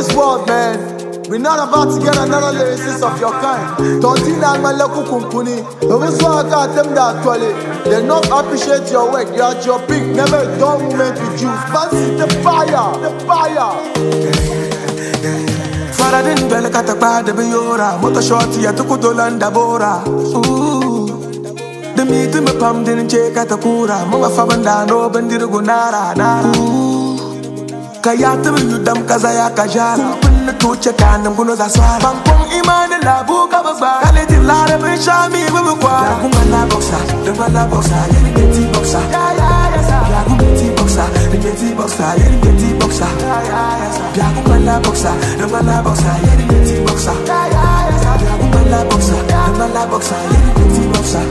this world, man. We're not about to get another lyricist of your kind. Tontina and Malaku Kumpuni. They not appreciate your work. You are your big, never a dull moment with you. Fancy the fire, the fire. Faradin Belakata de Biora, Motoshoti, Atukudolanda Bora. The meat in my palm didn't check at the Kura, Mama Fabandano, Bendirugunara. Kayata, you dam Kazaya Kajara. Tuche kana mguno za swara Bampong imane la buka baba Kaleti lare besha mi bubukwa Yagunga la boxa, dunga la boxa Yeni beti boxa, Yagunga beti boxa Beti boxa, yeni beti boxa Yagunga la boxa, dunga la boxa Yeni beti boxa Yagunga la boxa, dunga la boxa Yeni beti boxa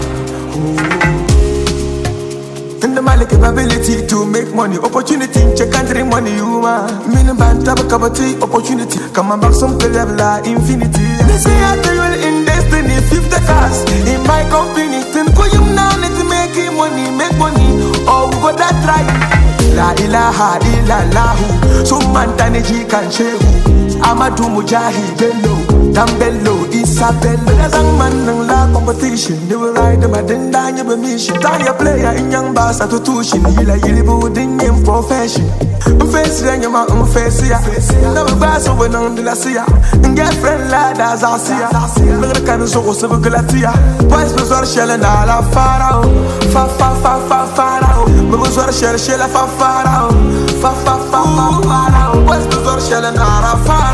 and the Malik capability to make money, opportunity, check country money, you mean band tab tea, opportunity, come and back some level infinity. They say I tell you in destiny, 50 cars in my company. Then go you now let make money, oh we got that right. La ilaha illallahu, so mantaneji kan shehu. Amadu Mujahi Bello, Dambello, Isabello. There's a man in la competition. They will ride them at the Danya mission. Tanya player in young bass at tuition. Hila Yilibu in profession. Face Yama, face ya. Never pass over on the Lasia. And get friend lad as I see ya. Look at the kind of so civil Galatia. Boys was all shelling all of Farao. Farao. But was shell Farao. Farao. Boys was all shelling all of Farao.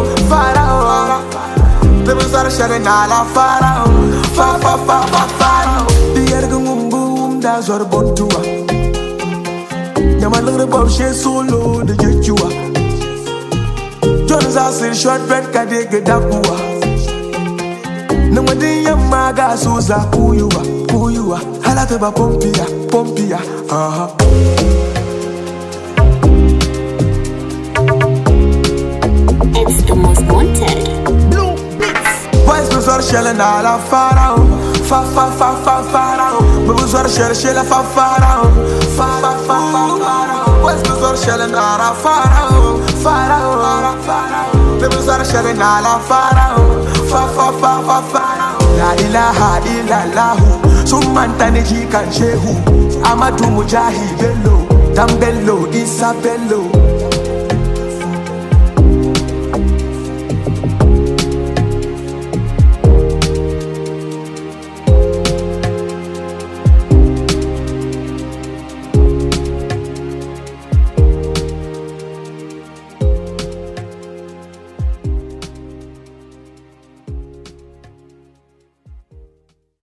They was all shelling all of Farao. The Ergum that's what born to her. My little bob she solo the jejua. John's house short bread kade gedakua. No madi yamaga suza kuyua. Halate ba pompia. It's the most wanted. Blue Beats. Boys was all shelling all of Farao. Farao. Bubbles are shelling Farao. Boys was all shelling all of Farao. Bubbles are shelling all of Farao. La ilaha illallahu, Sumantaneji kan shehu. Amadu Mujahi Bello, Dambello, Isabello.